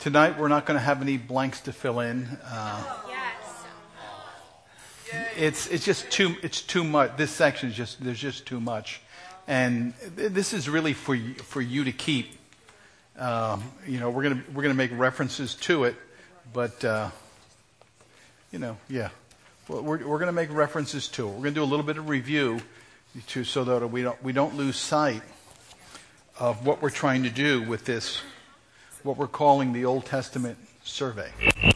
Tonight we're not going to have any blanks to fill in. It's just too much. This section is there's just too much, and this is really for you to keep. We're gonna make references to it, but Well, we're going to make references to it. We're going to do a little bit of review so that we don't lose sight of what we're trying to do with this, what we're calling the Old Testament survey.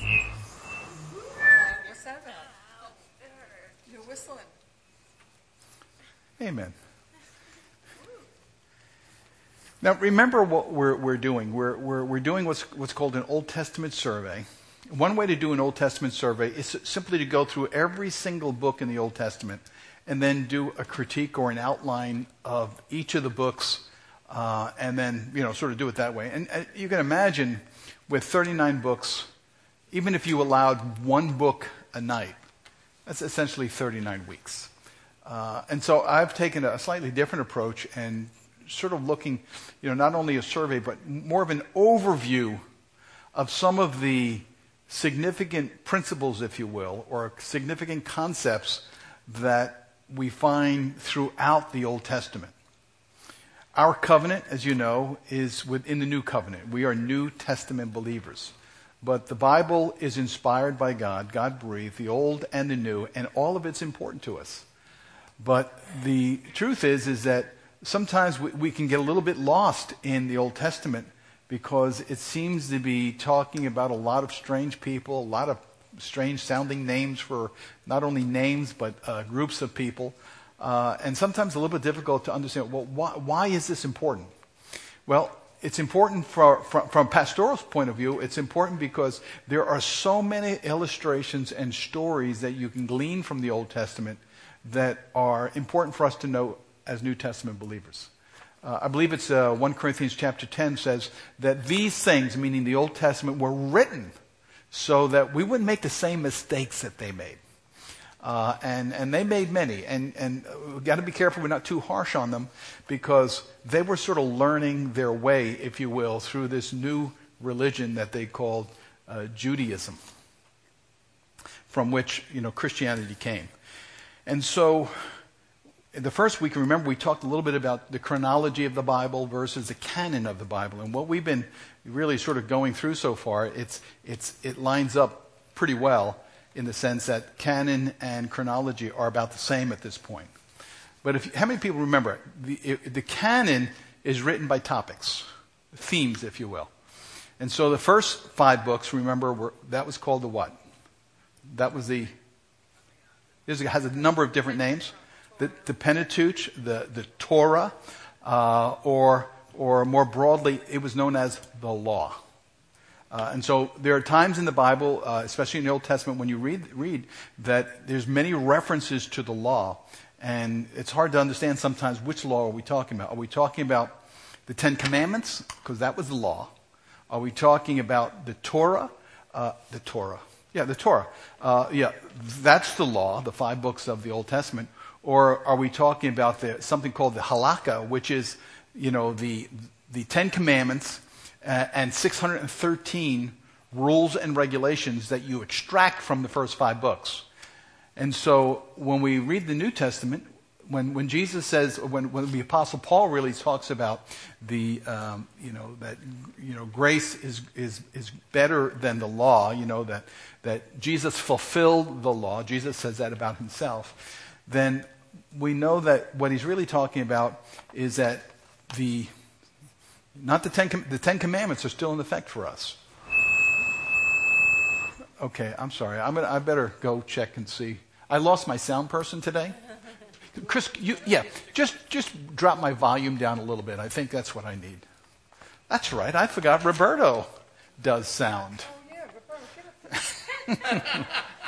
What's that about? You're whistling. Amen. Now remember what we're doing. We're doing what's called an Old Testament survey. One way to do an Old Testament survey is simply to go through every single book in the Old Testament and then do a critique or an outline of each of the books, and then sort of do it that way. And you can imagine with 39 books, even if you allowed one book a night, that's essentially 39 weeks. And so I've taken a slightly different approach and sort of looking, not only a survey, but more of an overview of some of the significant principles, if you will, or significant concepts that we find throughout the Old Testament. Our covenant, as you know, is within the New Covenant. We are New Testament believers. But the Bible is inspired by God, God-breathed, the Old and the New, and all of it's important to us. But the truth is that sometimes we can get a little bit lost in the Old Testament because it seems to be talking about a lot of strange people, a lot of strange sounding names for not only names but groups of people. And sometimes a little bit difficult to understand, well, why is this important? Well, it's important from pastoral's point of view. It's important because there are so many illustrations and stories that you can glean from the Old Testament that are important for us to know as New Testament believers. I believe it's 1 Corinthians chapter 10 says that these things, meaning the Old Testament, were written so that we wouldn't make the same mistakes that they made. And they made many. And we've got to be careful we're not too harsh on them because they were sort of learning their way, if you will, through this new religion that they called Judaism, from which Christianity came. And so in the first week, remember, we talked a little bit about the chronology of the Bible versus the canon of the Bible. And what we've been really sort of going through so far, it lines up pretty well in the sense that canon and chronology are about the same at this point. But how many people remember the canon is written by topics, themes, if you will. And so the first 5 books, remember, that was called the what? That was it has a number of different names. The Pentateuch, the Torah, or more broadly, it was known as the law. And so there are times in the Bible, especially in the Old Testament, when you read that there's many references to the law, and it's hard to understand sometimes which law are we talking about. Are we talking about the Ten Commandments? Because that was the law. Are we talking about the Torah? The Torah. Yeah, the Torah. That's the law, the 5 books of the Old Testament. Or are we talking about something called the Halakha, which is, the 10 Commandments and 613 rules and regulations that you extract from the first 5 books. And so when we read the New Testament, when Jesus says, when the Apostle Paul really talks about grace is better than the law, that Jesus fulfilled the law, Jesus says that about himself, then we know that what he's really talking about is that the 10 Commandments are still in effect for us. Okay, I'm sorry. I better go check and see. I lost my sound person today. Chris, just drop my volume down a little bit. I think that's what I need. That's right. I forgot Roberto does sound. Oh, yeah, Roberto,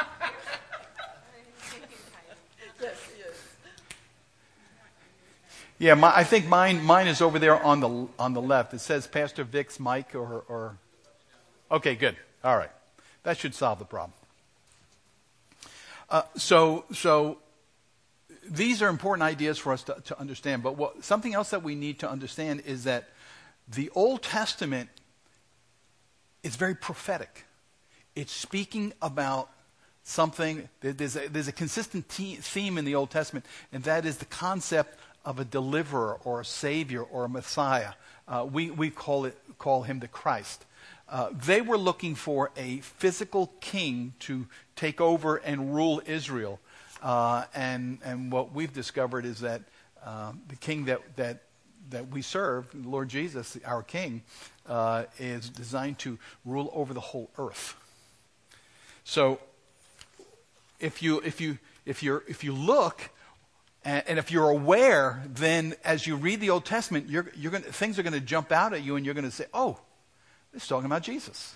Yeah, I think mine is over there on the left. It says Pastor Vic's mic or. Okay, good. All right, that should solve the problem. So these are important ideas for us to understand. But something else that we need to understand is that the Old Testament is very prophetic. It's speaking about something. There's a consistent theme in the Old Testament, and that is the concept of a deliverer or a savior or a Messiah. We call him the Christ. They were looking for a physical king to take over and rule Israel. And what we've discovered is that the king that we serve, Lord Jesus, our king, is designed to rule over the whole earth. So if you look and if you're aware, then as you read the Old Testament, things are going to jump out at you, and you're going to say, "Oh, it's talking about Jesus."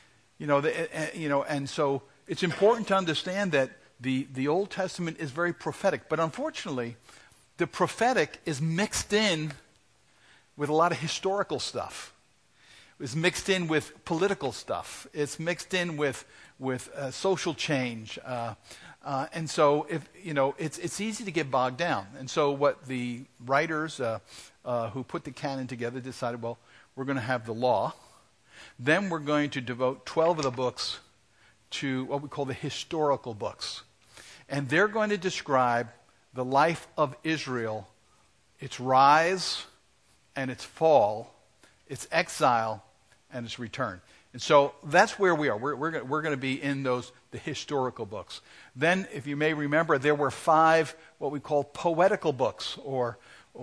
And so it's important to understand that the Old Testament is very prophetic, but unfortunately, the prophetic is mixed in with a lot of historical stuff. It's mixed in with political stuff. It's mixed in with social change. And so, it's easy to get bogged down. And so what the writers who put the canon together decided, well, we're going to have the law. Then we're going to devote 12 of the books to what we call the historical books. And they're going to describe the life of Israel, its rise and its fall, its exile and its return. And so that's where we are. We're going to be in the historical books. Then, if you may remember, there were 5 what we call poetical books or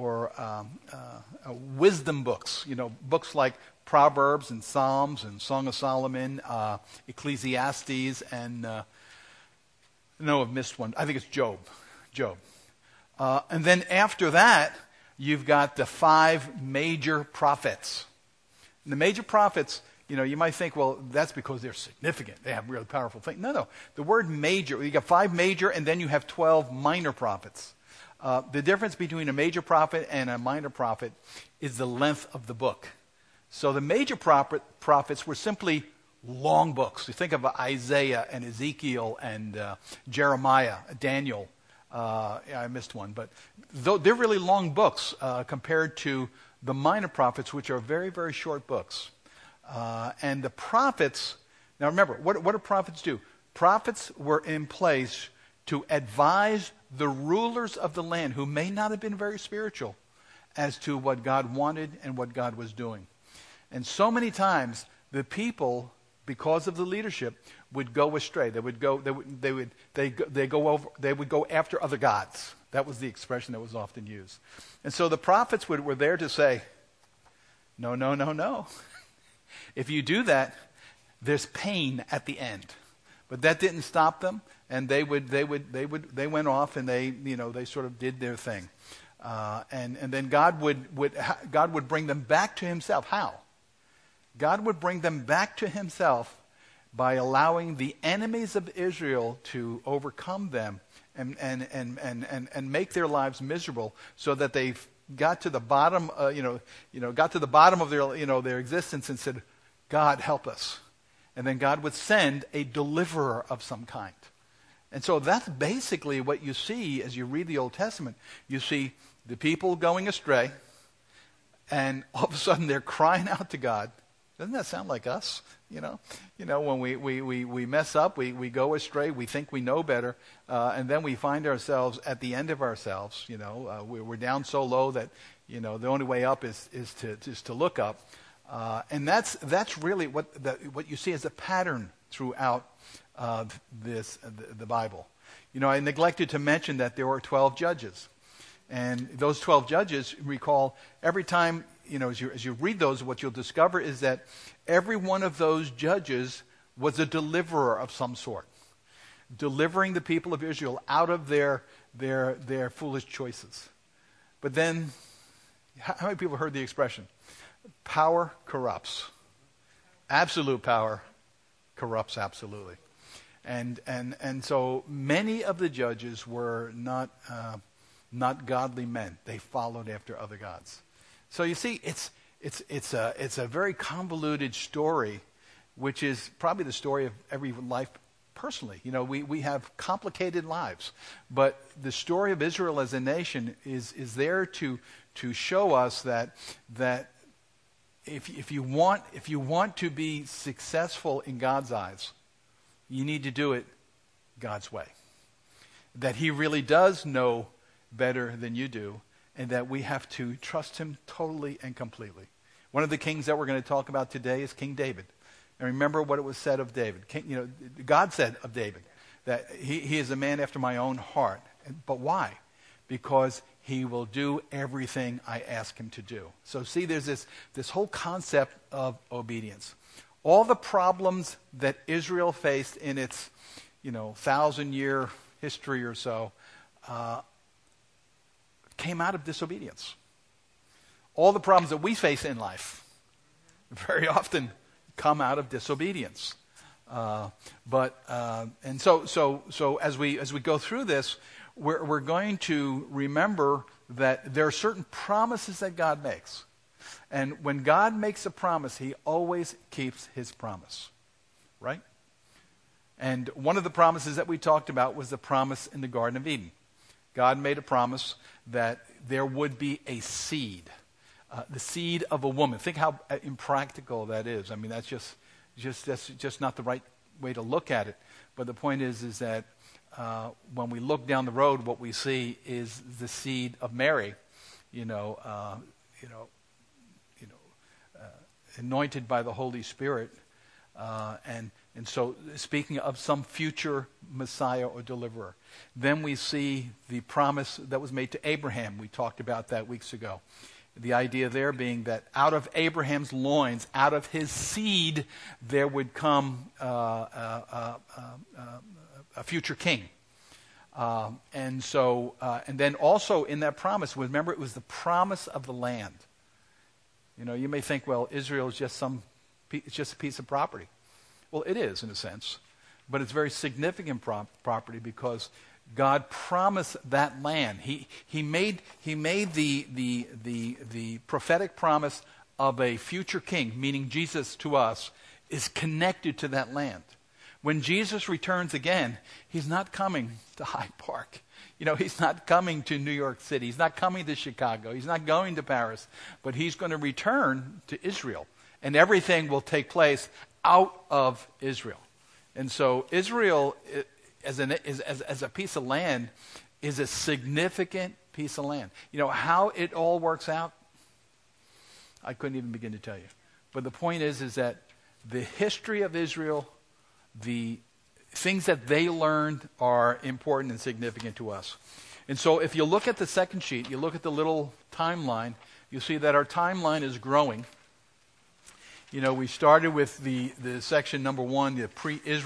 wisdom books. Books like Proverbs and Psalms and Song of Solomon, Ecclesiastes, and no, I've missed one. I think it's Job. And then after that, you've got the 5 major prophets. And the major prophets, you might think, well, that's because they're significant. They have really powerful things. No. The word major, you got 5 major, and then you have 12 minor prophets. The difference between a major prophet and a minor prophet is the length of the book. So the major prophets were simply long books. You think of Isaiah and Ezekiel and Jeremiah, Daniel. I missed one. But they're really long books compared to the minor prophets, which are very, very short books. And the prophets, now remember, what do prophets do? Prophets were in place to advise the rulers of the land, who may not have been very spiritual, as to what God wanted and what God was doing. And so many times, the people, because of the leadership, would go astray. They would go after other gods. That was the expression that was often used. And so the prophets were there to say, no. If you do that, there's pain at the end. But that didn't stop them, and they went off and they sort of did their thing. And then God would bring them back to himself. How? God would bring them back to himself by allowing the enemies of Israel to overcome them and make their lives miserable, so that they got to the bottom, got to the bottom of their existence and said, God, help us. And then God would send a deliverer of some kind. And so that's basically what you see as you read the Old Testament. You see the people going astray, and all of a sudden they're crying out to God. Doesn't that sound like us? When we mess up, we go astray, we think we know better, and then we find ourselves at the end of ourselves. We're down so low that the only way up is to look up, and that's really what you see as a pattern throughout the Bible. I neglected to mention that there were 12 judges, and those 12 judges, recall, every time. As you read those, what you'll discover is that every one of those judges was a deliverer of some sort, delivering the people of Israel out of their foolish choices. But then, how many people heard the expression? Power corrupts. Absolute power corrupts absolutely. And so many of the judges were not godly men. They followed after other gods. So you see, it's a very convoluted story, which is probably the story of every life personally. We have complicated lives, but the story of Israel as a nation is there to show us that if you want to be successful in God's eyes, you need to do it God's way. That he really does know better than you do, and that we have to trust him totally and completely. One of the kings that we're going to talk about today is King David. And remember what it was said of David. God said of David that he is a man after my own heart. But why? Because he will do everything I ask him to do. So see, there's this whole concept of obedience. All the problems that Israel faced in its 1,000-year history or so came out of disobedience. All the problems that we face in life very often come out of disobedience. So as we go through this, we're going to remember that there are certain promises that God makes. And when God makes a promise, he always keeps his promise. Right? And one of the promises that we talked about was the promise in the Garden of Eden. God made a promise that there would be a seed, the seed of a woman. Think how impractical that is. I mean, that's just not the right way to look at it. But the point is that when we look down the road, what we see is the seed of Mary, anointed by the Holy Spirit, and so speaking of some future Messiah or deliverer. Then we see the promise that was made to Abraham. We talked about that weeks ago. The idea there being that out of Abraham's loins, out of his seed, there would come a future king. And then also in that promise, remember, it was the promise of the land. You may think, well, Israel is just a piece of property. Well, it is in a sense, but it's very significant property because God promised that land. He made the prophetic promise of a future king, meaning Jesus to us, is connected to that land. When Jesus returns again, he's not coming to Hyde Park. He's not coming to New York City. He's not coming to Chicago. He's not going to Paris. But he's going to return to Israel. And everything will take place out of Israel. And so Israel, as a piece of land, is a significant piece of land. How it all works out, I couldn't even begin to tell you. But the point is that the history of Israel, the things that they learned are important and significant to us. And so if you look at the second sheet, you look at the little timeline, you'll see that our timeline is growing. We started with the section number 1, the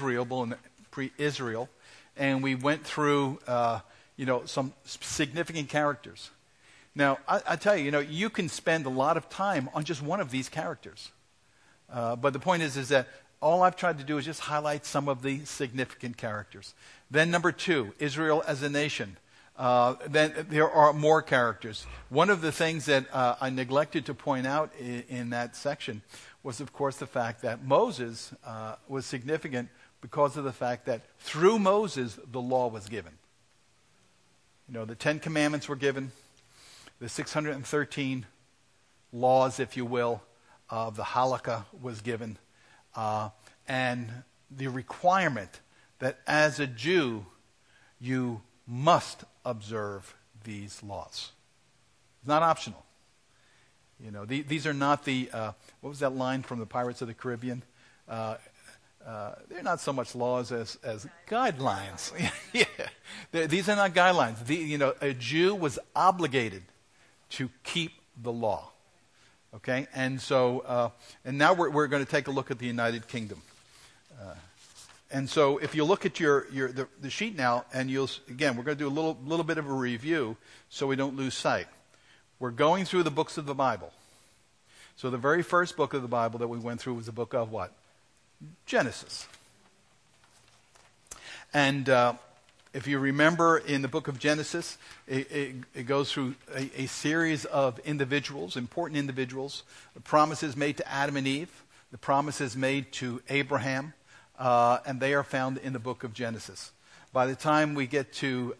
pre-Israel, and we went through, some significant characters. Now, I tell you, you can spend a lot of time on just one of these characters. But the point is that all I've tried to do is just highlight some of the significant characters. Then number 2, Israel as a nation. Then there are more characters. One of the things that I neglected to point out in that section was, of course, the fact that Moses was significant because of the fact that through Moses, the law was given. The 10 Commandments were given, the 613 laws, if you will, of the Halakha was given, and the requirement that as a Jew, you must observe these laws. It's not optional. These are not the, what was that line from the Pirates of the Caribbean? They're not so much laws as guidelines. Yeah. These are not guidelines. A Jew was obligated to keep the law. Okay? And so, and now we're going to take a look at the United Kingdom. And so if you look at the sheet now, and we're going to do a little bit of a review so we don't lose sight. We're going through the books of the Bible. So the very first book of the Bible that we went through was the book of what? Genesis. And if you remember in the book of Genesis, it goes through a series of individuals, important individuals, the promises made to Adam and Eve, the promises made to Abraham, and they are found in the book of Genesis. By the time we get to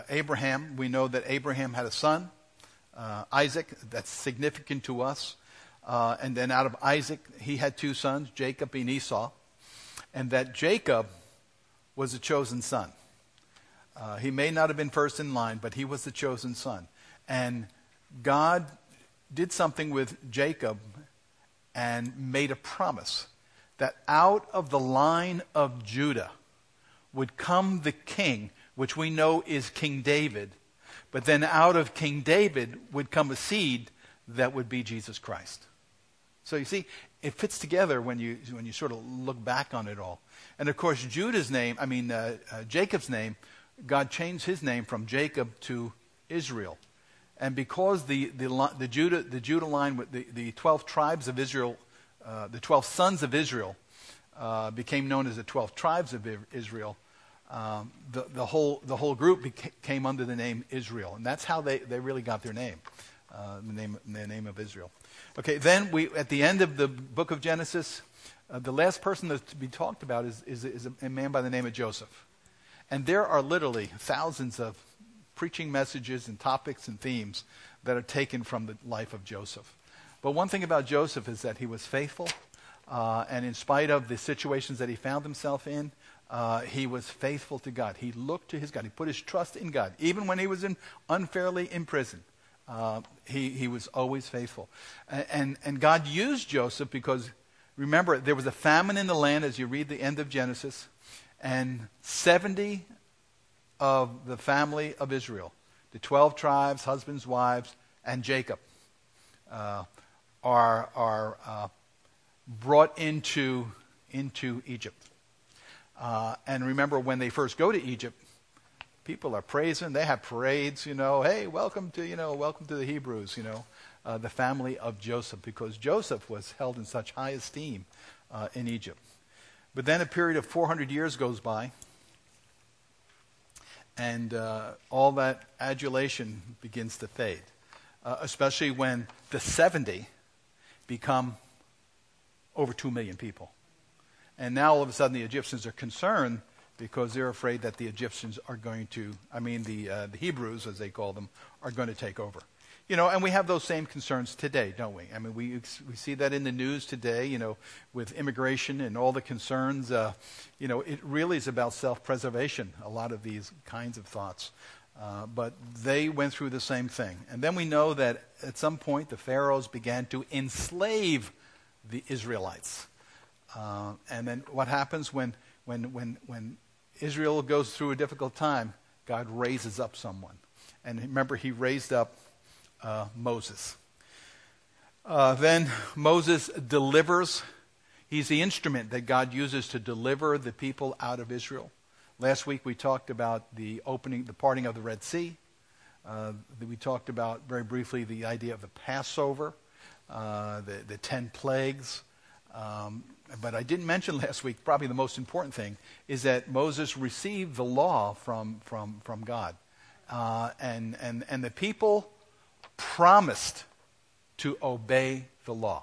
Abraham, we know that Abraham had a son, Isaac. That's significant to us. And then out of Isaac, he had two sons, Jacob and Esau. And that Jacob was the chosen son. He may not have been first in line, but he was the chosen son. And God did something with Jacob and made a promise that out of the line of Judah would come the king, which we know is King David. But then out of King David would come a seed that would be Jesus Christ. So you see, it fits together when you sort of look back on it all. And of course, Jacob's name, God changed his name from Jacob to Israel. And because the Judah line, with the 12 tribes of Israel, the 12 sons of Israel, became known as the 12 tribes of Israel, the whole group came under the name Israel. And that's how they really got their name, the name of Israel. Okay, then at the end of the book of Genesis, the last person that's to be talked about is a man by the name of Joseph. And there are literally thousands of preaching messages and topics and themes that are taken from the life of Joseph. But one thing about Joseph is that he was faithful, and in spite of the situations that he found himself in, he was faithful to God. He looked to his God. He put his trust in God. Even when he was unfairly in prison, he was always faithful. And God used Joseph because, remember, there was a famine in the land as you read the end of Genesis, and 70 of the family of Israel, the 12 tribes, husbands, wives, and Jacob, are brought into Egypt. And remember, when they first go to Egypt, people are praising. They have parades, Hey, welcome to the Hebrews, the family of Joseph, because Joseph was held in such high esteem in Egypt. But then a period of 400 years goes by, and all that adulation begins to fade, especially when the 70 become over 2 million people. And now all of a sudden the Egyptians are concerned because they're afraid that the Egyptians are going to, the Hebrews, as they call them, are going to take over. And we have those same concerns today, don't we? We see that in the news today, with immigration and all the concerns. It really is about self-preservation, a lot of these kinds of thoughts. But they went through the same thing. And then we know that at some point the pharaohs began to enslave the Israelites. And then what happens when Israel goes through a difficult time? God raises up someone. And remember, he raised up Moses. Then Moses delivers. He's the instrument that God uses to deliver the people out of Israel. Last week we talked about the parting of the Red Sea. We talked about very briefly the idea of the Passover, the 10 plagues. But I didn't mention last week, probably the most important thing, is that Moses received the law from God. And the people promised to obey the law.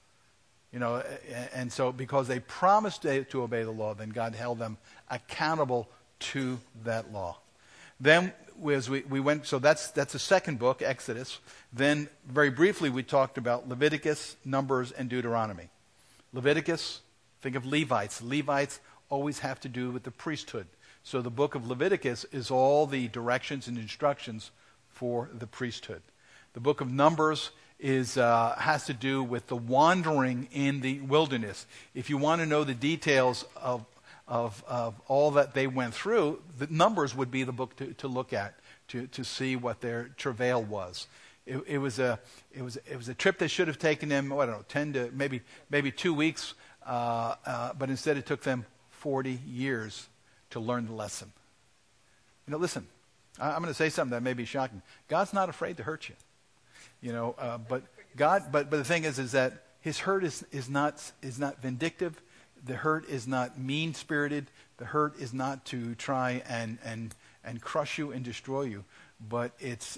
And so because they promised to obey the law, then God held them accountable to that law. Then as we went, so that's the second book, Exodus. Then very briefly we talked about Leviticus, Numbers, and Deuteronomy. Leviticus, think of Levites. Levites always have to do with the priesthood. So the book of Leviticus is all the directions and instructions for the priesthood. The book of Numbers has to do with the wandering in the wilderness. If you want to know the details of all that they went through, the Numbers would be the book to look at to see what their travail was. It was a trip that should have taken them, 10 to maybe 2 weeks, but instead it took them 40 years to learn the lesson. Listen, I'm going to say something that may be shocking. God's not afraid to hurt you. But the thing is that his hurt is not vindictive. The hurt is not mean-spirited. The hurt is not to try and crush you and destroy you. But it's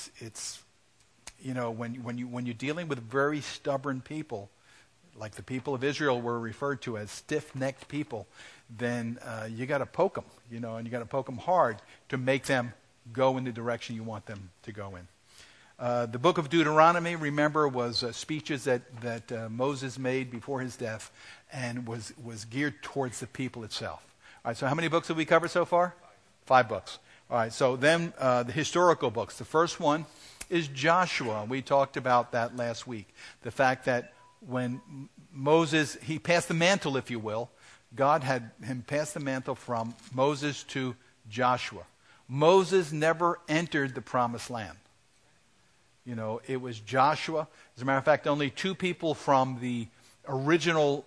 when you're dealing with very stubborn people, like the people of Israel were referred to as stiff-necked people, then you got to poke them, and you got to poke them hard to make them go in the direction you want them to go in. The book of Deuteronomy, remember, was speeches that Moses made before his death and was geared towards the people itself. All right, so how many books have we covered so far? 5 books. All right, so then the historical books. The first one is Joshua. We talked about that last week. The fact that when Moses, he passed the mantle, if you will. God had him pass the mantle from Moses to Joshua. Moses never entered the promised land. You know, it was Joshua. As a matter of fact, only 2 people from the original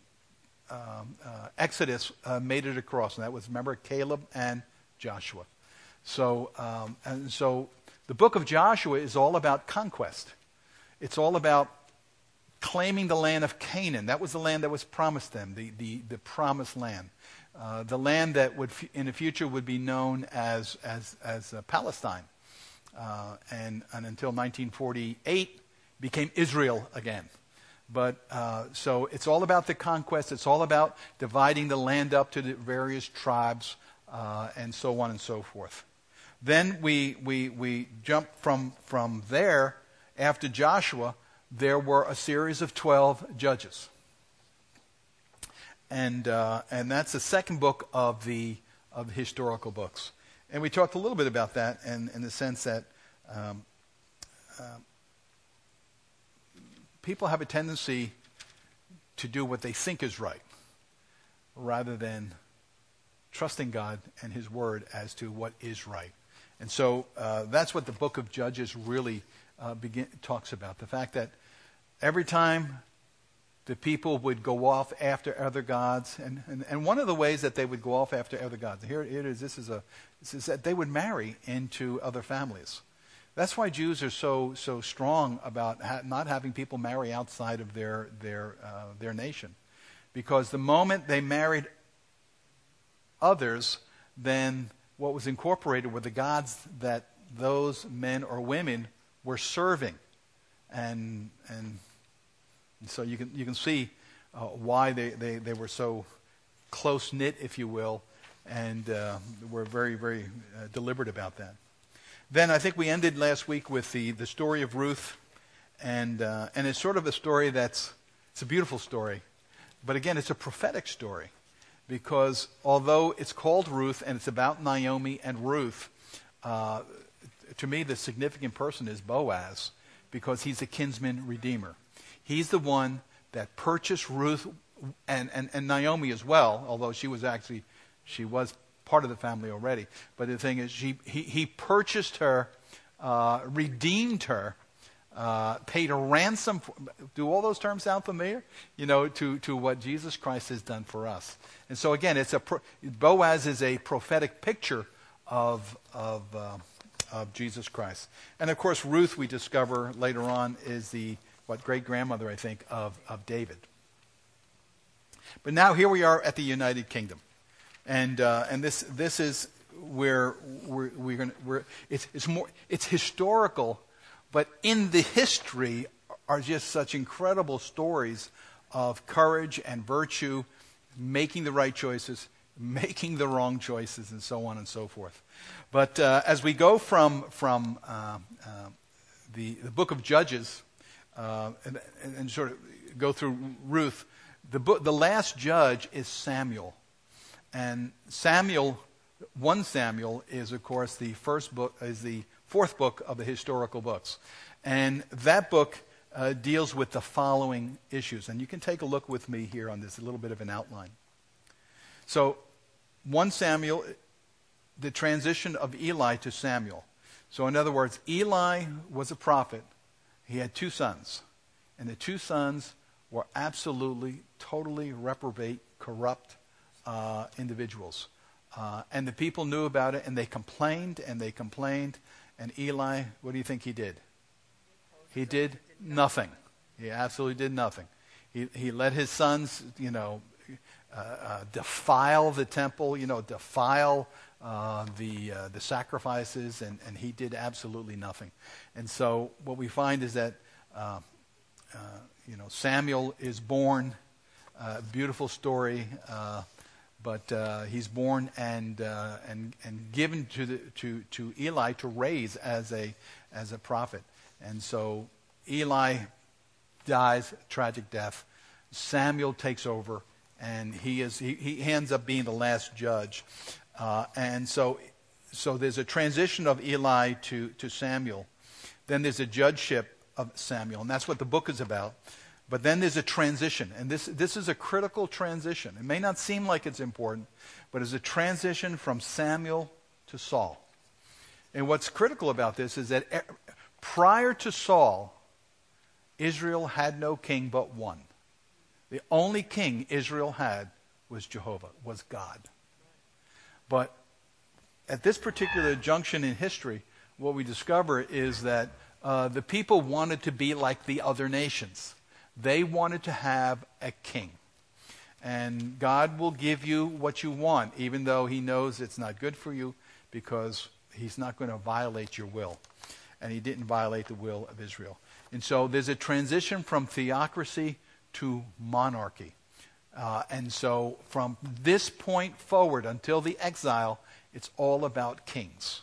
Exodus made it across, and that was, remember, Caleb and Joshua. So the book of Joshua is all about conquest. It's all about claiming the land of Canaan. That was the land that was promised them, the promised land. The land that would in the future would be known as Palestine. And until 1948 became Israel again. But so it's all about the conquest. It's all about dividing the land up to the various tribes and so on and so forth. Then we jump from there. After Joshua, there were a series of 12 judges. And that's the second book of the historical books. And we talked a little bit about that in the sense that people have a tendency to do what they think is right rather than trusting God and His Word as to what is right. And so that's what the book of Judges really talks about. The fact that every time the people would go off after other gods, and one of the ways that they would go off after other gods, here it is, this is that they would marry into other families. That's why Jews are so strong about not having people marry outside of their nation, because the moment they married others, then what was incorporated were the gods that those men or women were serving, and so you can see why they were so close knit, if you will, and were very, very deliberate about that. Then I think we ended last week with the story of Ruth, and it's sort of a story it's a beautiful story, but again, it's a prophetic story, because although it's called Ruth and it's about Naomi and Ruth, to me the significant person is Boaz, because he's a kinsman redeemer. He's the one that purchased Ruth and Naomi as well, although she was part of the family already. But the thing is, he purchased her, redeemed her, paid a ransom. Do all those terms sound familiar? You know, to what Jesus Christ has done for us. And so again, Boaz is a prophetic picture of Jesus Christ. And of course, Ruth, we discover later on, is great-grandmother, I think, of David. But now here we are at the United Kingdom, and this is where it's historical, but in the history are just such incredible stories of courage and virtue, making the right choices, making the wrong choices, and so on and so forth. But as we go from the book of Judges. And sort of go through Ruth, the last judge is Samuel, and 1 Samuel is, of course, the fourth book of the historical books, and that book deals with the following issues, and you can take a look with me here on this, a little bit of an outline. So 1 Samuel, the transition of Eli to Samuel. So in other words, Eli was a prophet. He had 2 sons, and the 2 sons were absolutely, totally reprobate, corrupt individuals. And the people knew about it, and they complained, and Eli, what do you think he did? He did nothing. He absolutely did nothing. He let his sons, defile the temple, defile the sacrifices, and he did absolutely nothing. And so what we find is that Samuel is born, beautiful story, but he's born and given to Eli to raise as a prophet. And so Eli dies, tragic death. Samuel takes over, and he ends up being the last judge. And so there's a transition of Eli to Samuel. Then there's a judgeship of Samuel, and that's what the book is about. But then there's a transition, and this is a critical transition. It may not seem like it's important, but it's a transition from Samuel to Saul. And what's critical about this is that prior to Saul, Israel had no king but one. The only king Israel had was Jehovah, was God. But at this particular junction in history, what we discover is that the people wanted to be like the other nations. They wanted to have a king. And God will give you what you want, even though he knows it's not good for you, because he's not going to violate your will. And he didn't violate the will of Israel. And so there's a transition from theocracy to monarchy. And so from this point forward until the exile, it's all about kings.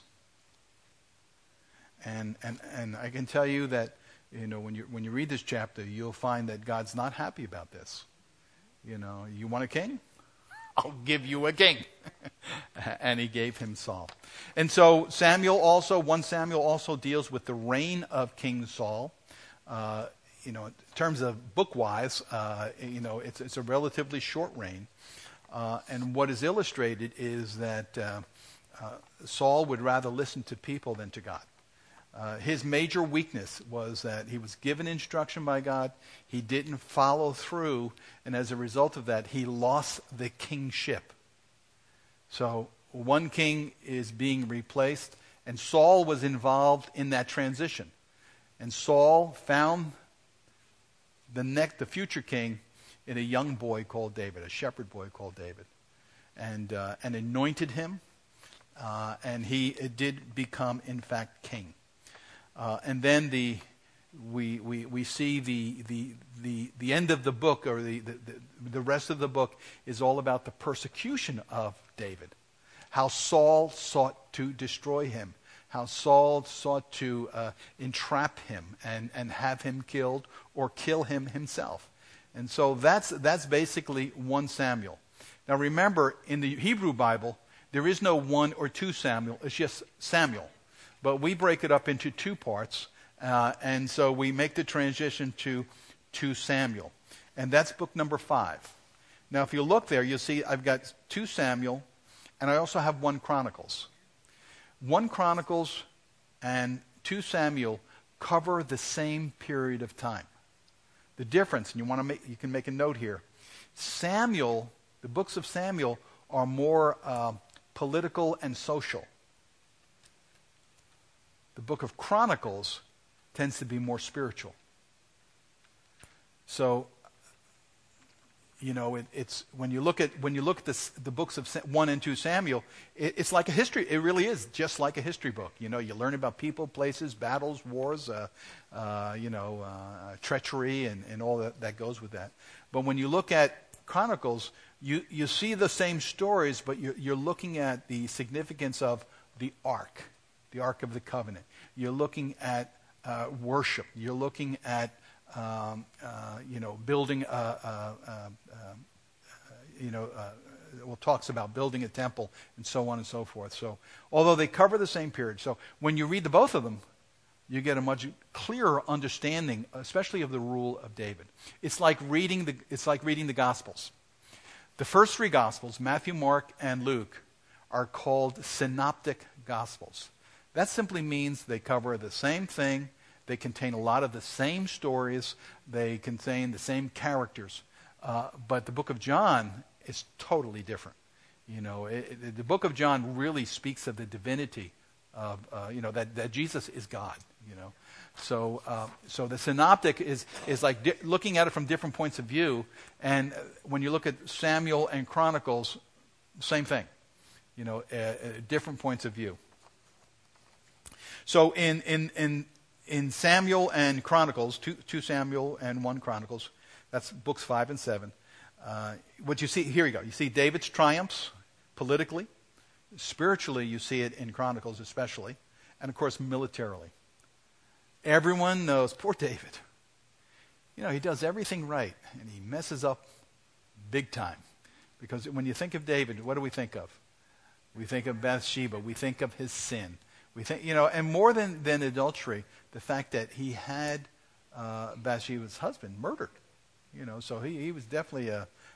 And I can tell you that, when you read this chapter, you'll find that God's not happy about this. You want a king? I'll give you a king. And he gave him Saul. And so 1 Samuel also deals with the reign of King Saul. In terms of book-wise, it's a relatively short reign. And what is illustrated is that Saul would rather listen to people than to God. His major weakness was that he was given instruction by God. He didn't follow through, and as a result of that, he lost the kingship. So one king is being replaced, and Saul was involved in that transition. And Saul found the future king in a young boy called David, a shepherd boy called David, and anointed him, and he did become, in fact, king. And then we see the end of the book, or the rest of the book is all about the persecution of David. How Saul sought to destroy him. How Saul sought to entrap him and have him killed or kill him himself. And so that's basically 1 Samuel. Now remember, in the Hebrew Bible, there is no 1 or 2 Samuel. It's just Samuel. But we break it up into 2 parts, and so we make the transition to 2 Samuel. And that's book number 5. Now, if you look there, you'll see I've got 2 Samuel, and I also have 1 Chronicles. 1 Chronicles and 2 Samuel cover the same period of time. The difference, and you can make a note here, Samuel, the books of Samuel, are more political and social. The book of Chronicles tends to be more spiritual. So, it's when you look at the books of 1 and 2 Samuel, it's like a history. It really is just like a history book. You learn about people, places, battles, wars, treachery, and all that goes with that. But when you look at Chronicles, you see the same stories, but you're looking at the significance of the Ark of the Covenant. You're looking at worship. You're looking at building talks about building a temple and so on and so forth. So although they cover the same period, so when you read both of them, you get a much clearer understanding, especially of the rule of David. It's like reading the Gospels. The first 3 Gospels, Matthew, Mark, and Luke, are called synoptic Gospels. That simply means they cover the same thing. They contain a lot of the same stories. They contain the same characters. But the book of John is totally different. The book of John really speaks of the divinity of, that Jesus is God. So the synoptic is like looking at it from different points of view. And when you look at Samuel and Chronicles, same thing. Different points of view. So in Samuel and Chronicles, 2 Samuel and 1 Chronicles, that's books 5 and 7. What you see, here you go. You see David's triumphs politically. Spiritually, you see it in Chronicles especially. And of course, militarily. Everyone knows, poor David. You know, he does everything right, and he messes up big time. Because when you think of David, what do we think of? We think of Bathsheba. We think of his sin. We think, you know, and more than adultery, the fact that he had Bathsheba's husband murdered. You know, so he was definitely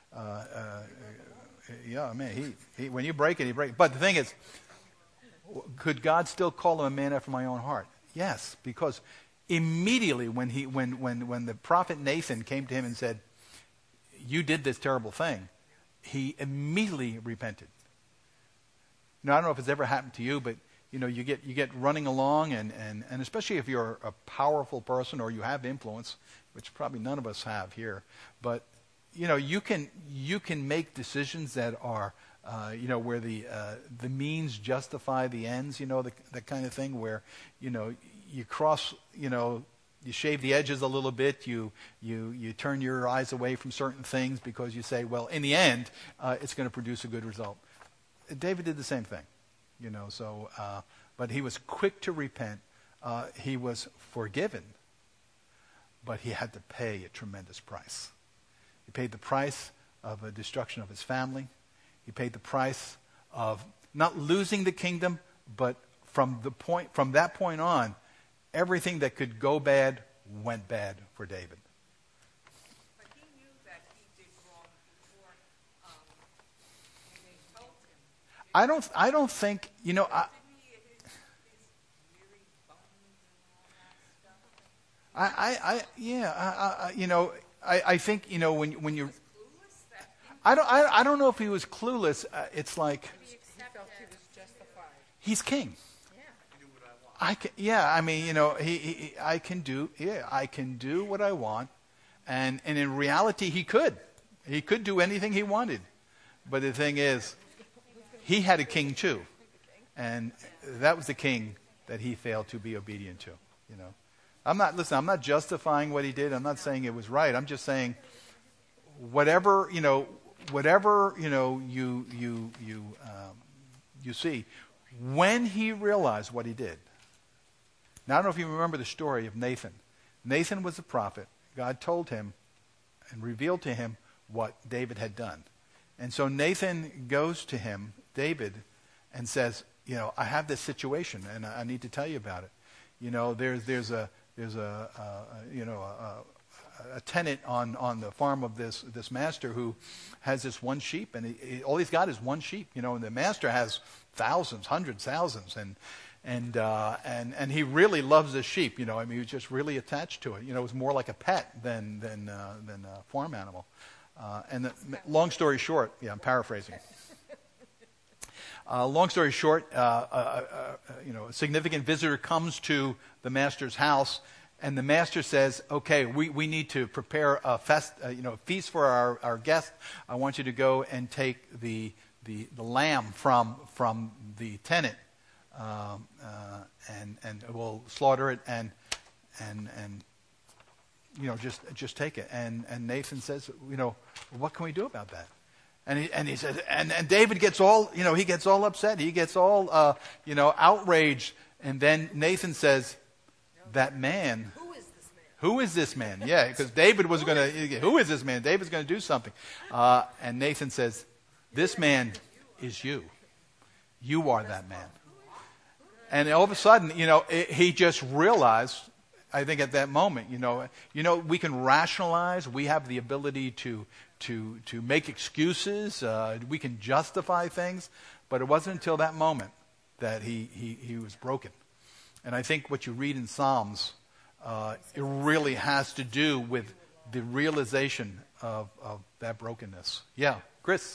yeah, man, he when you break it, he breaks it. But the thing is, could God still call him a man after my own heart? Yes, because immediately when the prophet Nathan came to him and said, "You did this terrible thing," he immediately repented. Now, I don't know if it's ever happened to you, but you know, you get running along, and especially if you're a powerful person or you have influence, which probably none of us have here, but you know, you can make decisions that are you know, where the means justify the ends, you know, that kind of thing, where you know, you cross, you know, you shave the edges a little bit, you turn your eyes away from certain things because you say, well, in the end, it's going to produce a good result. David did the same thing, you know. So, but he was quick to repent. He was forgiven, but he had to pay a tremendous price. He paid the price of a destruction of his family. He paid the price of not losing the kingdom, but from that point on, everything that could go bad went bad for David. But he knew that he did wrong before when they told him. I don't think, you know, Didn't he, his weary bones and all that stuff? you know, I think, you know, when you, Clueless that I don't know if he was clueless. It's like he felt he was justified. he's king. Yeah. I mean, you know, I can do what I want, and in reality, he could do anything he wanted, but the thing is, he had a king too, and that was the king that he failed to be obedient to. You know, I'm not justifying what he did. I'm not saying it was right. I'm just saying, whatever you see, when he realized what he did. Now, I don't know if you remember the story of Nathan. Nathan was a prophet. God told him and revealed to him what David had done. And so Nathan goes to him, David, and says, you know, I have this situation, and I need to tell you about it. You know, there's a tenant on the farm of this master who has this one sheep, and all he's got is one sheep. You know, and the master has thousands, hundreds, thousands, and he really loves this sheep. You know, I mean, he was just really attached to it. You know, it was more like a pet than a farm animal. Long story short, I'm paraphrasing. Long story short, a significant visitor comes to the master's house, and the master says, "Okay, we need to prepare a feast for our guest. I want you to go and take the lamb from the tenant, and we'll slaughter it and you know, just take it." And Nathan says, you know, what can we do about that? And he says, and David gets all, you know, he gets all upset. He gets all, outraged. And then Nathan says, that man. Who is this man? Yeah, because David was going to, who is this man? David's going to do something. And Nathan says, this man is you. You are that man. And all of a sudden, you know, he just realized, I think at that moment, you know, we can rationalize. We have the ability to make excuses. We can justify things. But it wasn't until that moment that he was broken. And I think what you read in Psalms, it really has to do with the realization of that brokenness. Yeah, Chris.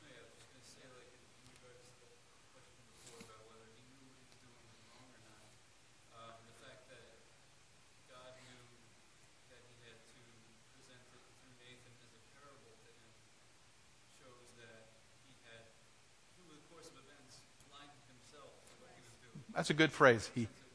That's a good phrase.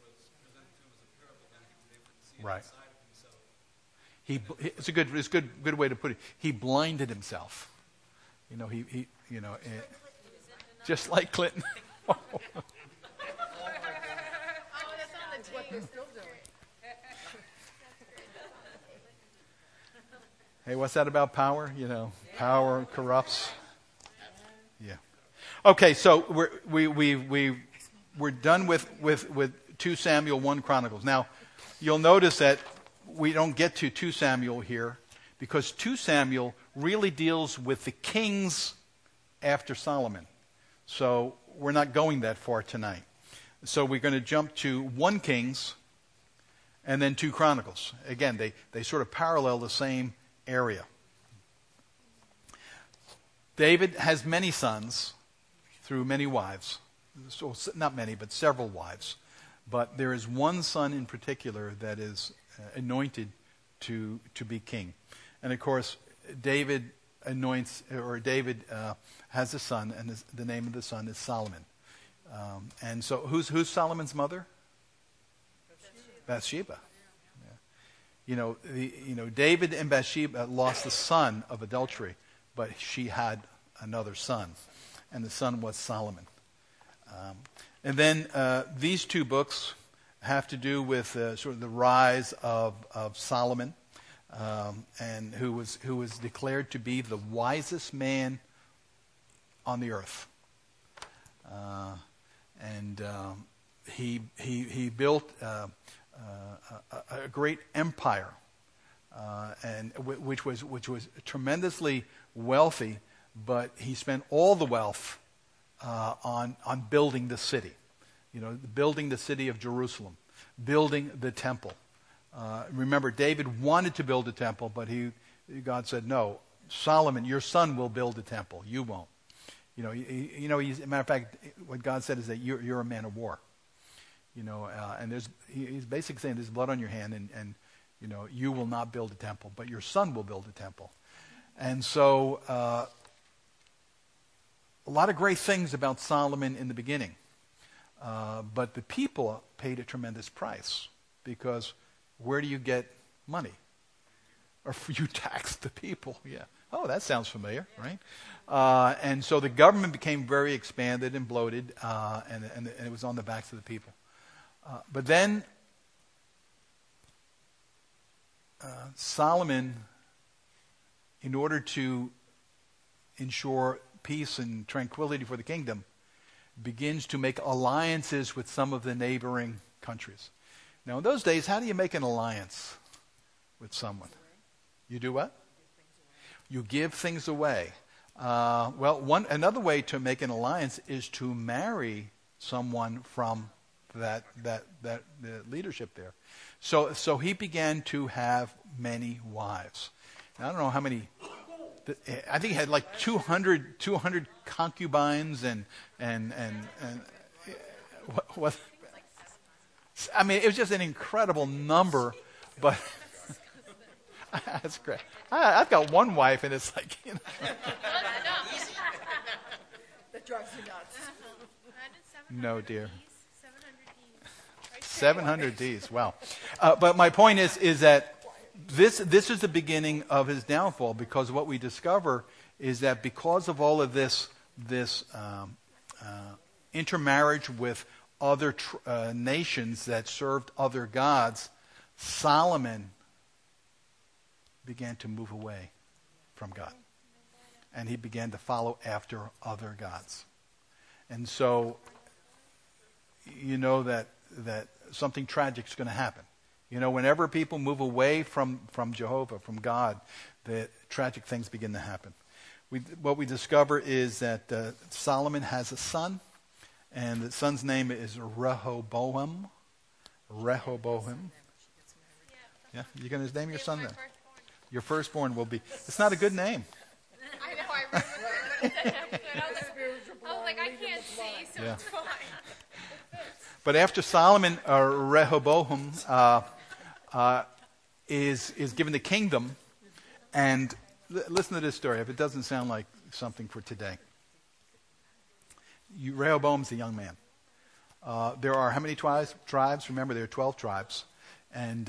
Right. It's a good way to put it. He blinded himself. You know, he just like Clinton. That's what they're still doing. Hey, what's that about power? Power corrupts. Yeah. Okay, so we're done with 2 Samuel, 1 Chronicles. Now, you'll notice that we don't get to 2 Samuel here because 2 Samuel really deals with the kings after Solomon. So we're not going that far tonight. So we're going to jump to 1 Kings and then 2 Chronicles. Again, they sort of parallel the same area. David has many sons through many wives. So, not many, but several wives. But there is one son in particular that is anointed to be king. And of course, David has a son, and the name of the son is Solomon. And so, who's Solomon's mother? Bathsheba. Yeah. David and Bathsheba lost the son of adultery, but she had another son, and the son was Solomon. And then these 2 books have to do with sort of the rise of Solomon, and who was declared to be the wisest man on the earth. He built a great empire, and which was tremendously wealthy, but he spent all the wealth on building the city. Building the city of Jerusalem, building the temple. Remember, David wanted to build a temple, but God said, no, Solomon, your son will build a temple. You won't. As a matter of fact, what God said is that you're a man of war. And he's basically saying there's blood on your hand, and you will not build a temple, but your son will build a temple. And so a lot of great things about Solomon in the beginning. But the people paid a tremendous price, because where do you get money? Or you tax the people. Yeah. Oh, that sounds familiar, right? And so the government became very expanded and bloated, and it was on the backs of the people. But then Solomon, in order to ensure peace and tranquility for the kingdom, begins to make alliances with some of the neighboring countries. Now, in those days, how do you make an alliance with someone? You do what? You give things away. Another way to make an alliance is to marry someone from the leadership there. So he began to have many wives. Now, I don't know how many. I think he had like 200 concubines and what? I mean, it was just an incredible number, but that's great. I've got one wife, and it's like, That drives you nuts. No, dear. 700 Ds. Wow. But my point is that this is the beginning of his downfall, because what we discover is that because of all of this intermarriage with other nations that served other gods, Solomon began to move away from God. And he began to follow after other gods. And so, you know that something tragic is going to happen. Whenever people move away from Jehovah, from God, the tragic things begin to happen. What we discover is that Solomon has a son, and the son's name is Rehoboam. Rehoboam. Yeah, you're going to name your son then. Your firstborn will be. It's not a good name. I know, I read it. I was like, I can't see, so it's fine. But after Solomon, Rehoboam is given the kingdom. And listen to this story, if it doesn't sound like something for today. Rehoboam's a young man. There are how many tribes? Remember, there are 12 tribes. And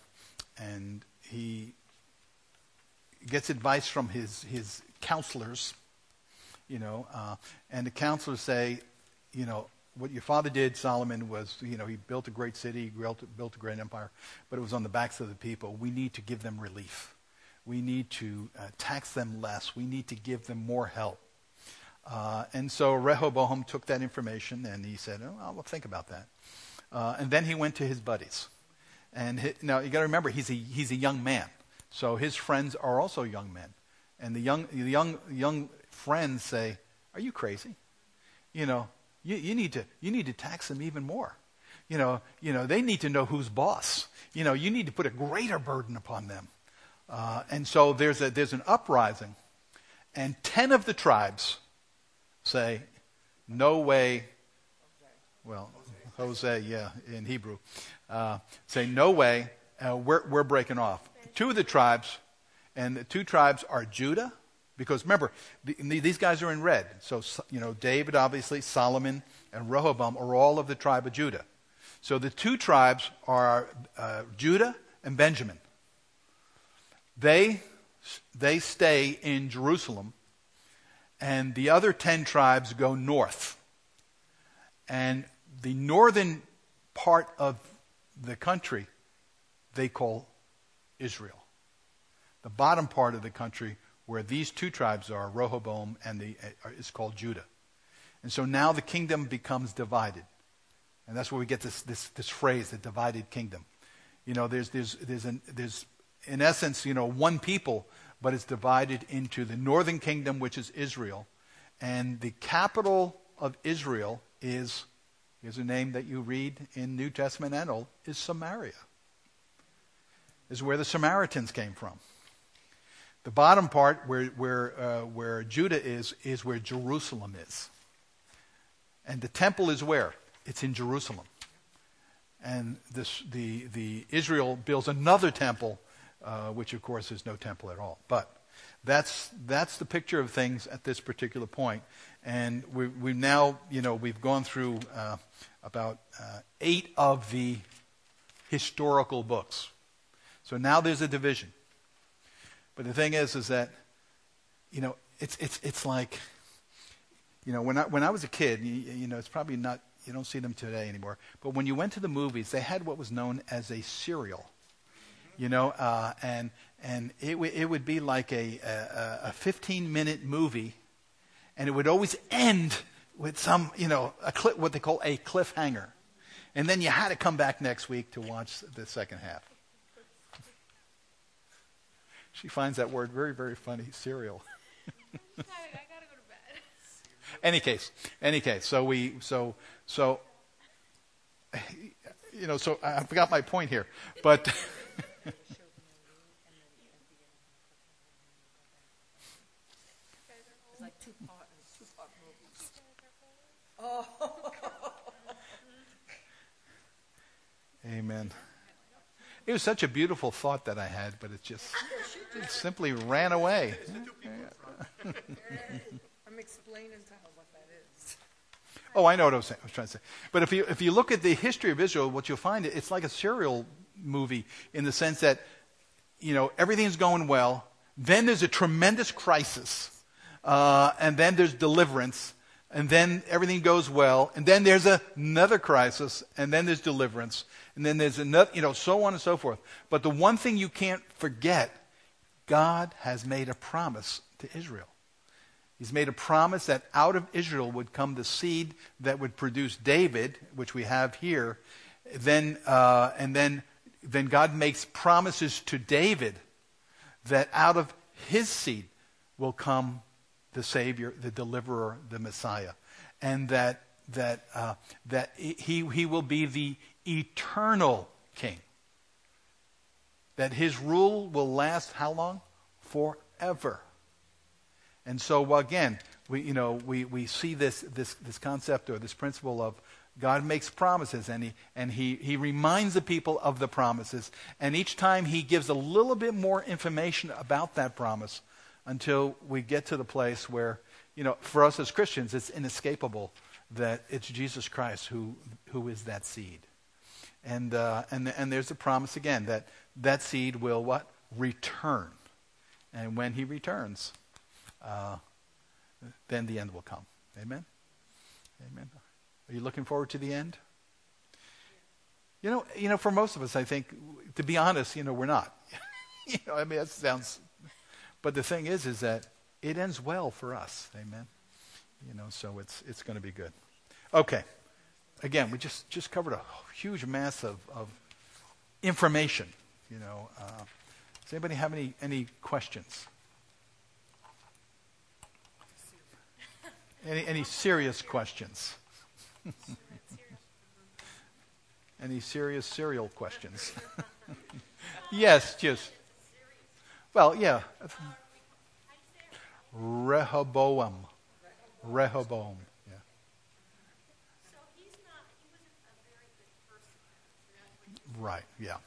he gets advice from his counselors, and the counselors say, what your father did, Solomon, was, he built a great city, built a great empire, but it was on the backs of the people. We need to give them relief. We need to tax them less. We need to give them more help. And so Rehoboam took that information and he said, oh, I'll think about that. And then he went to his buddies. And now you got to remember, he's a young man. So his friends are also young men. And the young friends say, are you crazy? You need to tax them even more. They need to know who's boss. You need to put a greater burden upon them. And so there's an uprising. And 10 of the tribes say, no way. Well, Jose, yeah, in Hebrew. Say, no way, we're breaking off. 2 of the tribes, and the 2 tribes are Judah, because remember, these guys are in red. So, David, obviously, Solomon, and Rehoboam are all of the tribe of Judah. So the 2 tribes are Judah and Benjamin. They stay in Jerusalem, and the other 10 tribes go north. And the northern part of the country they call Israel. The bottom part of the country where these 2 tribes are, Rehoboam, is called Judah. And so now the kingdom becomes divided. And that's where we get this phrase, the divided kingdom. There's in essence, one people, but it's divided into the northern kingdom, which is Israel. And the capital of Israel here's a name that you read in New Testament and Old, is Samaria. Is where the Samaritans came from. The bottom part, where Judah is where Jerusalem is. And the temple is where? It's in Jerusalem. And the Israel builds another temple, which of course is no temple at all. But that's the picture of things at this particular point. And we've now, we've gone through about 8 of the historical books. So now there's a division. But the thing is that, it's like, when I was a kid, it's probably not, you don't see them today anymore. But when you went to the movies, they had what was known as a serial, and it would be like a 15-minute movie, and it would always end with some, what they call a cliffhanger. And then you had to come back next week to watch the second half. She finds that word very, very funny, serial. I gotta go to bed. Any case. So I forgot my point here, but It's like two-part movies. Oh. Amen. It was such a beautiful thought that I had, but it simply ran away. I'm explaining to her what that is. Oh, I know what I was trying to say. But if you look at the history of Israel, what you'll find, it's like a serial movie in the sense that, everything's going well. Then there's a tremendous crisis. And then there's deliverance. And then everything goes well. And then there's another crisis. And then there's deliverance. And then there's another, so on and so forth. But the one thing you can't forget, God has made a promise to Israel. He's made a promise that out of Israel would come the seed that would produce David, which we have here. Then God makes promises to David that out of his seed will come the Savior, the Deliverer, the Messiah, and that he will be the eternal King. That his rule will last how long? Forever. And so again, we see this concept or this principle of God makes promises, and he reminds the people of the promises, and each time he gives a little bit more information about that promise until we get to the place where, for us as Christians, it's inescapable that it's Jesus Christ who is that seed. And there's a promise again that seed will what? Return. And when he returns, then the end will come. Amen? Amen. Are you looking forward to the end? For most of us, I think, to be honest, we're not. That sounds But the thing is that it ends well for us. Amen. So it's going to be good. Okay. Again, we just covered a huge mass of information. Does anybody have any questions? Any serious questions? Any serious cereal questions? Yes, just. Well, yeah. Rehoboam. Rehoboam. Yeah. So he wasn't a very good person. Right. Yeah.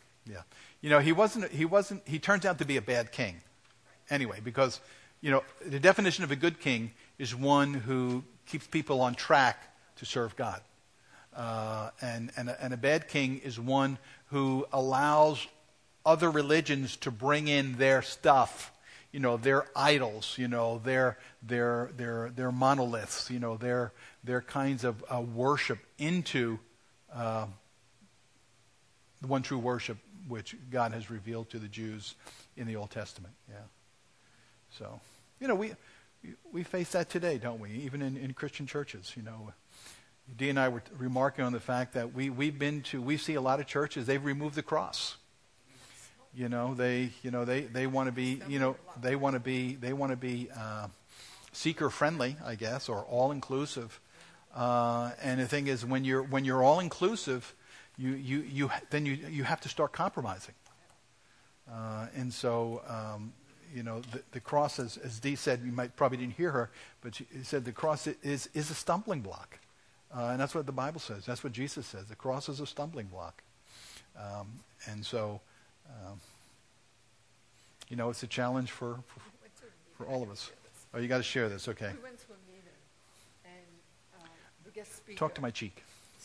He turns out to be a bad king. Anyway, because, the definition of a good king is one who keeps people on track to serve God. And a bad king is one who allows other religions to bring in their stuff, their idols, their monoliths, their kinds of worship into the one true worship which God has revealed to the Jews in the Old Testament. Yeah. So, we face that today, don't we? Even in Christian churches, Dee and I were remarking on the fact that we see a lot of churches, they've removed the cross. They want to be seeker friendly, I guess, or all inclusive. And the thing is, when you're all inclusive, you have to start compromising. And so the cross, as Dee said, you probably didn't hear her, but she said the cross is a stumbling block. And that's what the Bible says. That's what Jesus says. The cross is a stumbling block. And so, it's a challenge for all of us. Oh, you got to share this. Okay. We went to a meeting, and the guest speaker. Talk to my cheek.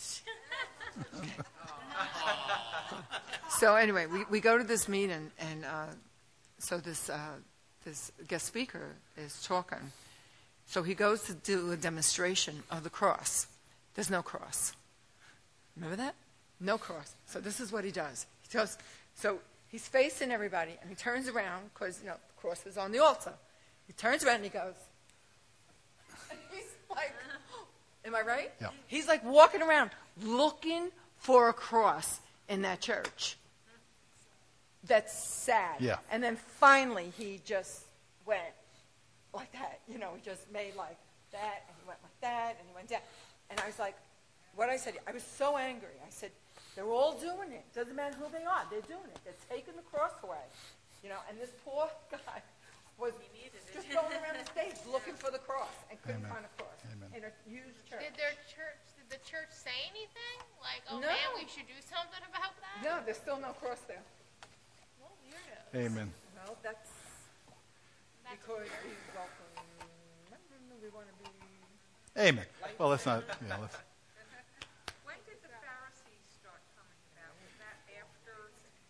So anyway, we go to this meeting, and so this guest speaker is talking. So he goes to do a demonstration of the cross. There's no cross. Remember that? No cross. So this is what he does. So he's facing everybody, and he turns around, because, the cross is on the altar. He turns around, and he goes, and he's like, am I right? Yeah. He's like walking around looking for a cross in that church. That's sad. Yeah. And then finally he just went like that. He just made like that, and he went like that, and he went down. And I was like, what I said, I was so angry. I said, they're all doing it. Doesn't matter who they are. They're doing it. They're taking the cross away. And this poor guy was just going around the stage looking for the cross and couldn't find a cross. Amen. In a huge church. Did the church say anything? Like, No. man, we should do something about that? No, there's still no cross there. What weirdos. Amen. Well, that's That's because weird. we welcome. We want to be. Amen. Well, let's not. Yeah, let's. When did the Pharisees start coming about? Was that after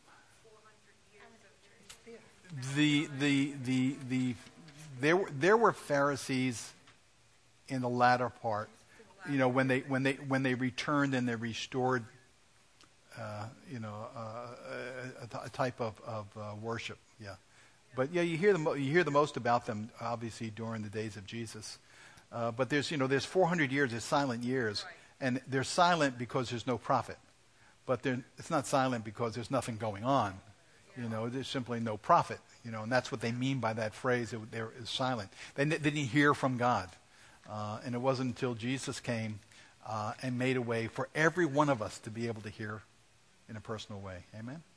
400 years of There were Pharisees in the latter part, when they returned and they restored, a type of worship. Yeah, but yeah, you hear the most about them obviously during the days of Jesus. But there's 400 years, there's silent years, Right. and they're silent because there's no prophet. But it's not silent because there's nothing going on. There's simply no prophet. And that's what they mean by that phrase. There is silent. They didn't hear from God, and it wasn't until Jesus came and made a way for every one of us to be able to hear in a personal way. Amen.